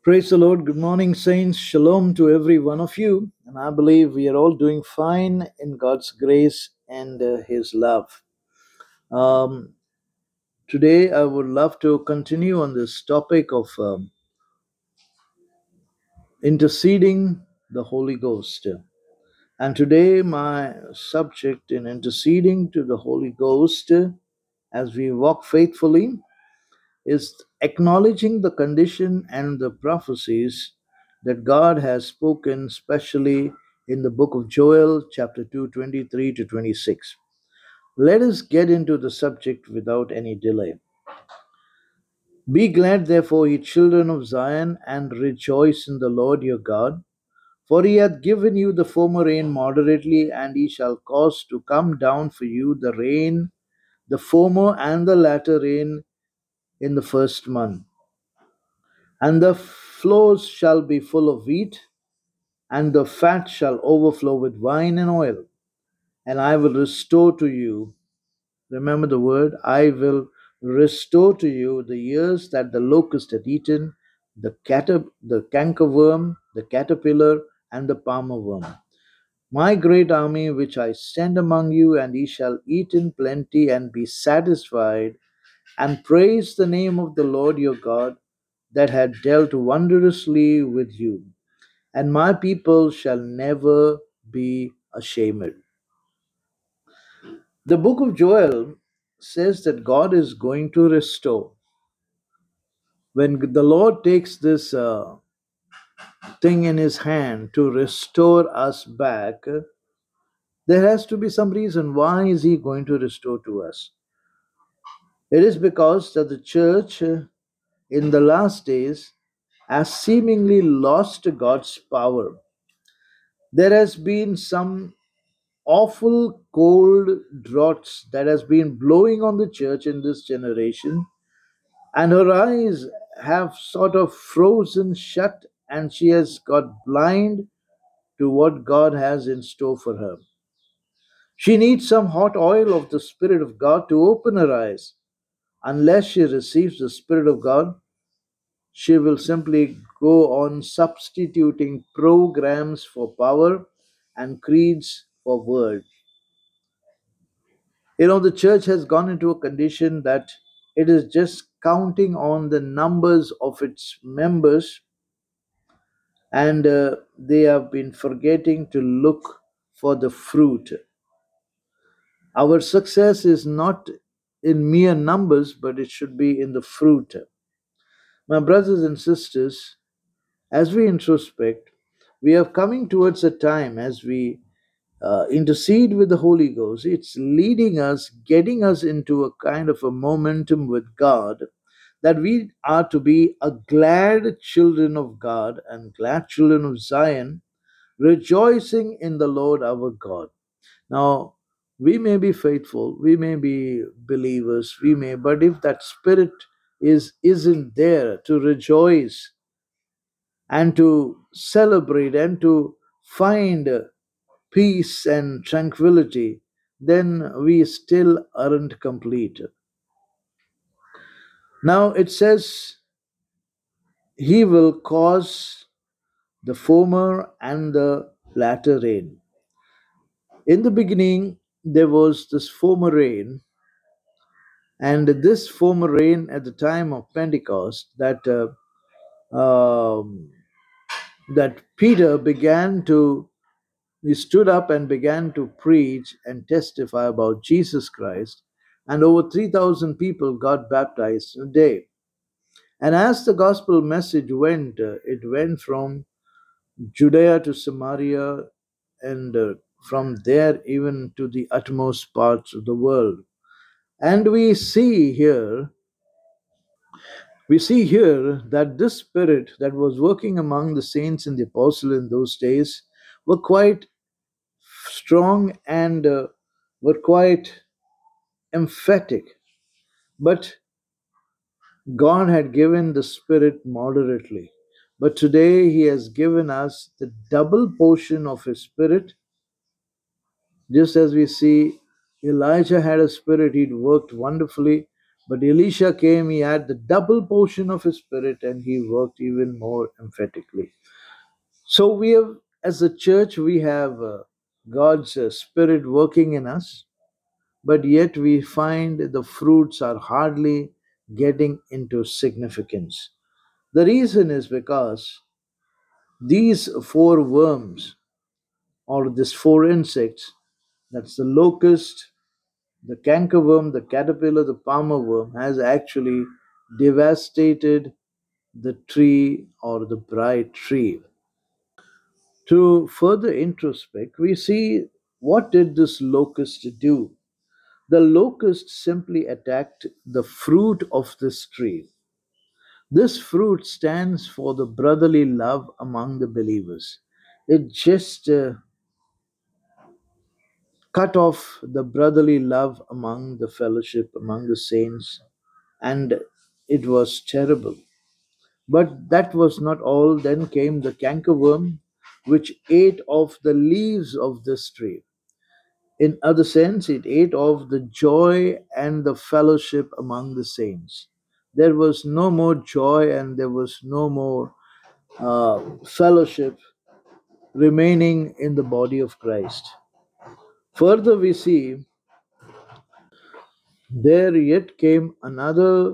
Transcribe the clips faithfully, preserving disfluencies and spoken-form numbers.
Praise the Lord. Good morning, saints. Shalom to every one of you. And I believe we are all doing fine in God's grace and uh, His love. Um, Today, I would love to continue on this topic of um, interceding the Holy Ghost. And today, my subject in interceding to the Holy Ghost uh, as we walk faithfully is acknowledging the condition and the prophecies that God has spoken, especially in the book of Joel, chapter two, twenty-three to twenty-six. Let us get into the subject without any delay. Be glad, therefore, ye children of Zion, and rejoice in the Lord your God, for he hath given you the former rain moderately, and he shall cause to come down for you the rain, the former and the latter rain in the first month. And the floors shall be full of wheat, and the fat shall overflow with wine and oil. And I will restore to you, remember the word, I will restore to you the years that the locust had eaten, the, caterp- the cankerworm, the caterpillar, and the palmer worm. My great army which I send among you, and ye shall eat in plenty and be satisfied, and praise the name of the Lord your God that had dealt wondrously with you. And my people shall never be ashamed. The book of Joel says that God is going to restore. When the Lord takes this uh, thing in his hand to restore us back, there has to be some reason. Why is he going to restore to us? It is because that the church uh, in the last days has seemingly lost God's power. There has been some awful cold draughts that has been blowing on the church in this generation, and her eyes have sort of frozen shut, and she has got blind to what God has in store for her. She needs some hot oil of the Spirit of God to open her eyes. Unless she receives the Spirit of God, she will simply go on substituting programs for power and creeds for word. You know, the church has gone into a condition that it is just counting on the numbers of its members, and uh, they have been forgetting to look for the fruit. Our success is not in mere numbers, but it should be in the fruit. My brothers and sisters, as we introspect, we are coming towards a time as we uh, intercede with the Holy Ghost. It's leading us, getting us into a kind of a momentum with God, that we are to be a glad children of God and glad children of Zion, rejoicing in the Lord our God. Now, we may be faithful, we may be believers, we may, but if that spirit is isn't there to rejoice and to celebrate and to find peace and tranquility, then we still aren't complete. Now it says, He will cause the former and the latter rain. In the beginning, there was this former rain, and this former rain at the time of Pentecost that uh, um, that Peter began to he stood up and began to preach and testify about Jesus Christ, and over three thousand people got baptized in a day. And as the gospel message went, uh, it went from Judea to Samaria, and uh, from there even to the utmost parts of the world. And we see here, we see here that this spirit that was working among the saints and the apostles in those days were quite strong and uh, were quite emphatic. But God had given the Spirit moderately. But today He has given us the double portion of His Spirit. Just as we see Elijah had a spirit, he worked wonderfully. But Elisha came, he had the double portion of his spirit, and he worked even more emphatically. So we have, as a church, we have uh, God's uh, spirit working in us, but yet we find the fruits are hardly getting into significance. The reason is because these four worms, or these four insects, that's the locust, the cankerworm, the caterpillar, the palmer worm, has actually devastated the tree or the bright tree. To further introspect, we see what did this locust do? The locust simply attacked the fruit of this tree. This fruit stands for the brotherly love among the believers. It just uh, cut off the brotherly love among the fellowship, among the saints, and it was terrible. But that was not all. Then came the cankerworm, which ate off the leaves of this tree. In other sense, it ate off the joy and the fellowship among the saints. There was no more joy and there was no more uh, fellowship remaining in the body of Christ. Further, we see there yet came another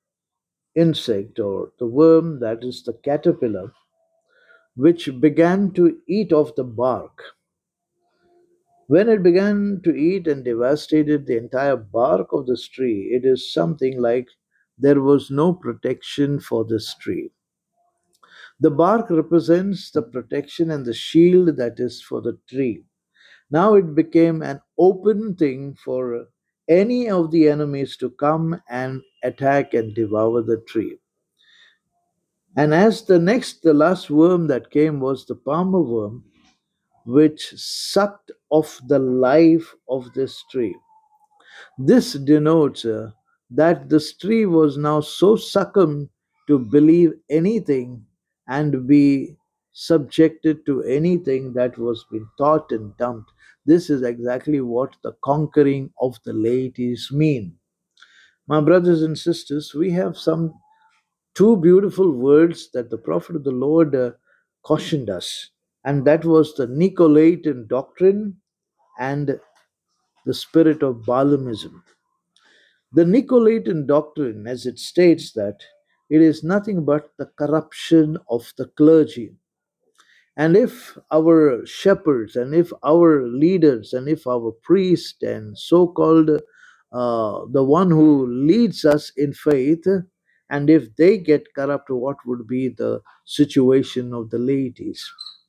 insect or the worm, that is the caterpillar, which began to eat off the bark. When it began to eat and devastated the entire bark of this tree, it is something like there was no protection for this tree. The bark represents the protection and the shield that is for the tree. Now it became an open thing for any of the enemies to come and attack and devour the tree. And as the next, the last worm that came was the palmer worm, which sucked off the life of this tree. This denotes uh, that this tree was now so succumbed to believe anything and be subjected to anything that was being taught and dumped. This is exactly what the conquering of the laities mean. My brothers and sisters, we have some two beautiful words that the prophet of the Lord uh, cautioned us, and that was the Nicolaitan doctrine and the spirit of Balaamism. The Nicolaitan doctrine, as it states that it is nothing but the corruption of the clergy. And if our shepherds and if our leaders and if our priest and so called uh, the one who leads us in faith, and if they get corrupt, what would be the situation of the ladies?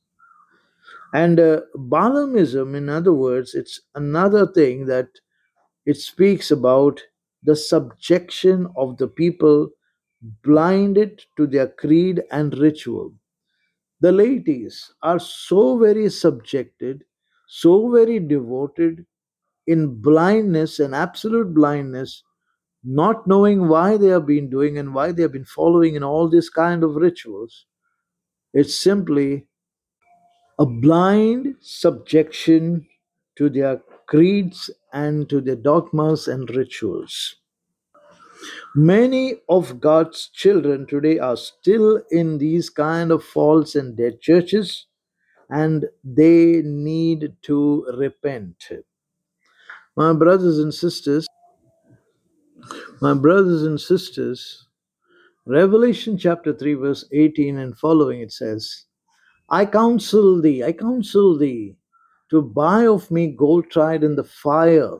And uh, Balaamism, in other words, it's another thing that it speaks about the subjection of the people blinded to their creed and ritual. The ladies are so very subjected, so very devoted in blindness and absolute blindness, not knowing why they have been doing and why they have been following in all these kind of rituals. It's simply a blind subjection to their creeds and to their dogmas and rituals. Many of God's children today are still in these kind of false and dead churches, and they need to repent. My brothers and sisters, my brothers and sisters, Revelation chapter three, verse eighteen and following, it says, I counsel thee, I counsel thee to buy of me gold tried in the fire.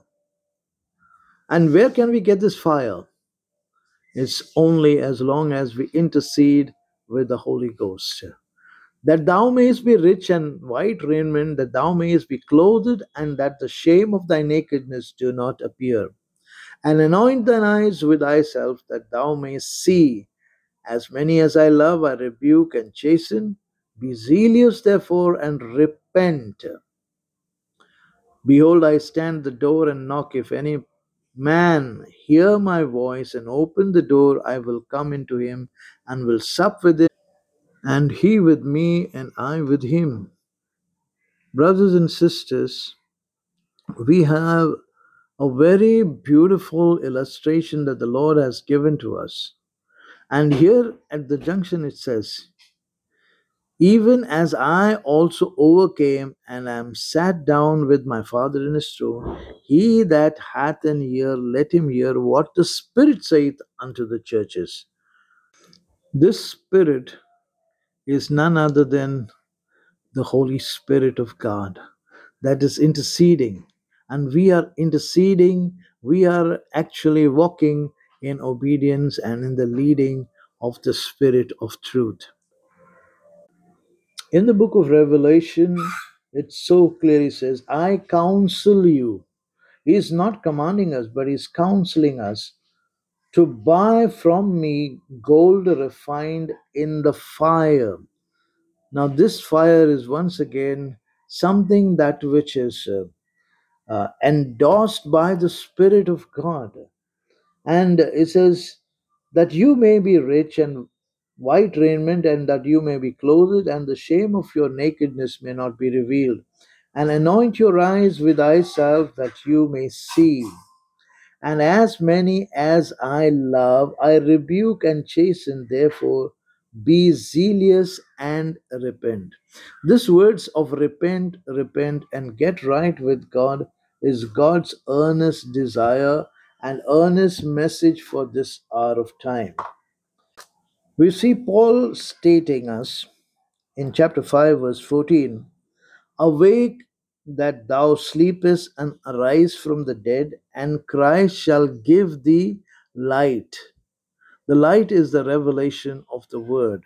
And where can we get this fire? It's only as long as we intercede with the Holy Ghost. That thou mayest be rich and white raiment, that thou mayest be clothed, and that the shame of thy nakedness do not appear. And anoint thine eyes with thyself, that thou mayest see. As many as I love, I rebuke and chasten. Be zealous, therefore, and repent. Behold, I stand at the door and knock. If any man hear my voice and open the door, I will come into him and will sup with him, and he with me, and I with him. Brothers and sisters, we have A very beautiful illustration that the Lord has given to us. And here at the junction it says, even as I also overcame and am sat down with my Father in his throne, he that hath an ear, let him hear what the Spirit saith unto the churches. This Spirit is none other than the Holy Spirit of God that is interceding. And we are interceding, we are actually walking in obedience and in the leading of the Spirit of truth. In the book of Revelation, it so clearly says, I counsel you. He is not commanding us, but he's counseling us to buy from me gold refined in the fire. Now, this fire is once again something that which is uh, uh, endorsed by the Spirit of God. And it says that you may be rich and white raiment, and that you may be clothed, and the shame of your nakedness may not be revealed. And anoint your eyes with eye salve, that you may see. And as many as I love, I rebuke and chasten. Therefore, be zealous and repent. This words of repent, repent, and get right with God is God's earnest desire and earnest message for this hour of time. We see Paul stating us in chapter five, verse fourteen, awake that thou sleepest, and arise from the dead, and Christ shall give thee light. The light is the revelation of the word.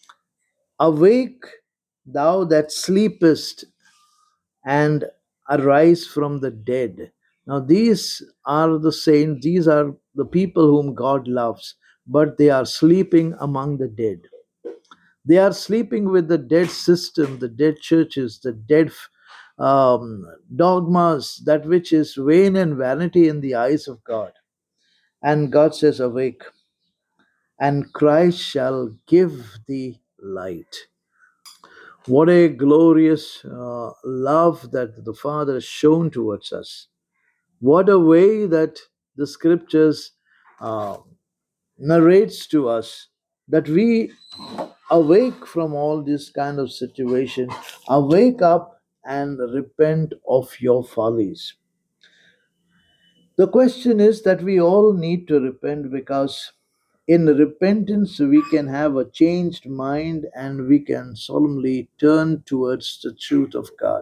Awake thou that sleepest, and arise from the dead. Now, these are the saints, these are the people whom God loves, but they are sleeping among the dead. They are sleeping with the dead system, the dead churches, the dead um, dogmas, that which is vain and vanity in the eyes of God. And God says, awake, and Christ shall give thee light. What a glorious uh, love that the Father has shown towards us. What a way that the scriptures uh, narrates to us that we awake from all this kind of situation, awake up and repent of your follies. The question is that we all need to repent, because in repentance we can have a changed mind and we can solemnly turn towards the truth of God.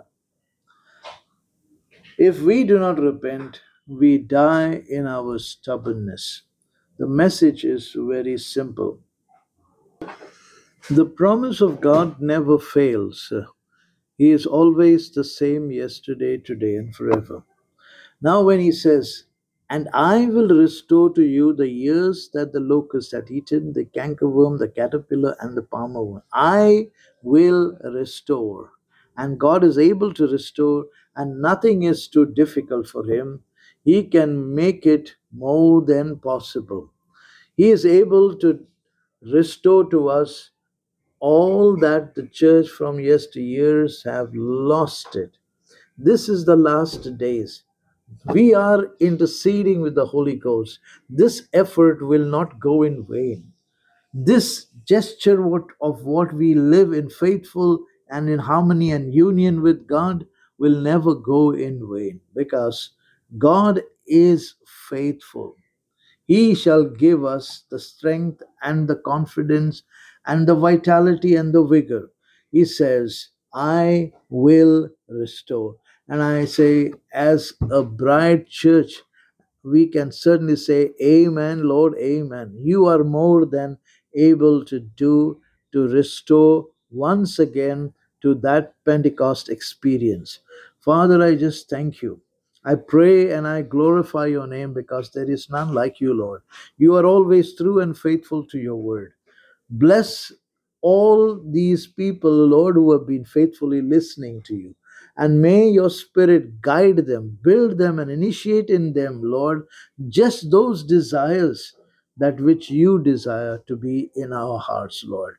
If we do not repent, we die in our stubbornness. The message is very simple. The promise of God never fails. He is always the same yesterday, today, and forever. Now, when he says, and I will restore to you the years that the locust had eaten, the cankerworm, the caterpillar, and the palmer worm. I will restore. And God is able to restore, and nothing is too difficult for him. He can make it more than possible. He is able to restore to us all that the church from yesteryears have lost it. This is the last days. We are interceding with the Holy Ghost. This effort will not go in vain. This gesture what- of what we live in faithful and in harmony and union with God will never go in vain, because God is faithful. He shall give us the strength and the confidence and the vitality and the vigor. He says, I will restore. And I say, as a bride church, we can certainly say, Amen, Lord, Amen. You are more than able to do, to restore once again to that Pentecost experience. Father, I just thank you. I pray and I glorify your name, because there is none like you, Lord. You are always true and faithful to your word. Bless all these people, Lord, who have been faithfully listening to you. And may your spirit guide them, build them, and initiate in them, Lord, just those desires that which you desire to be in our hearts, Lord.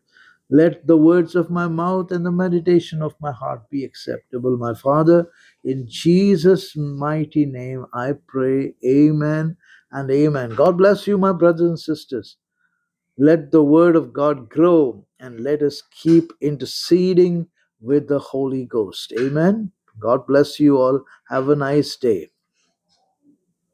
Let the words of my mouth and the meditation of my heart be acceptable, my Father. In Jesus' mighty name I pray. Amen and amen. God bless you, my brothers and sisters. Let the word of God grow and let us keep interceding with the Holy Ghost. Amen. God bless you all. Have a nice day.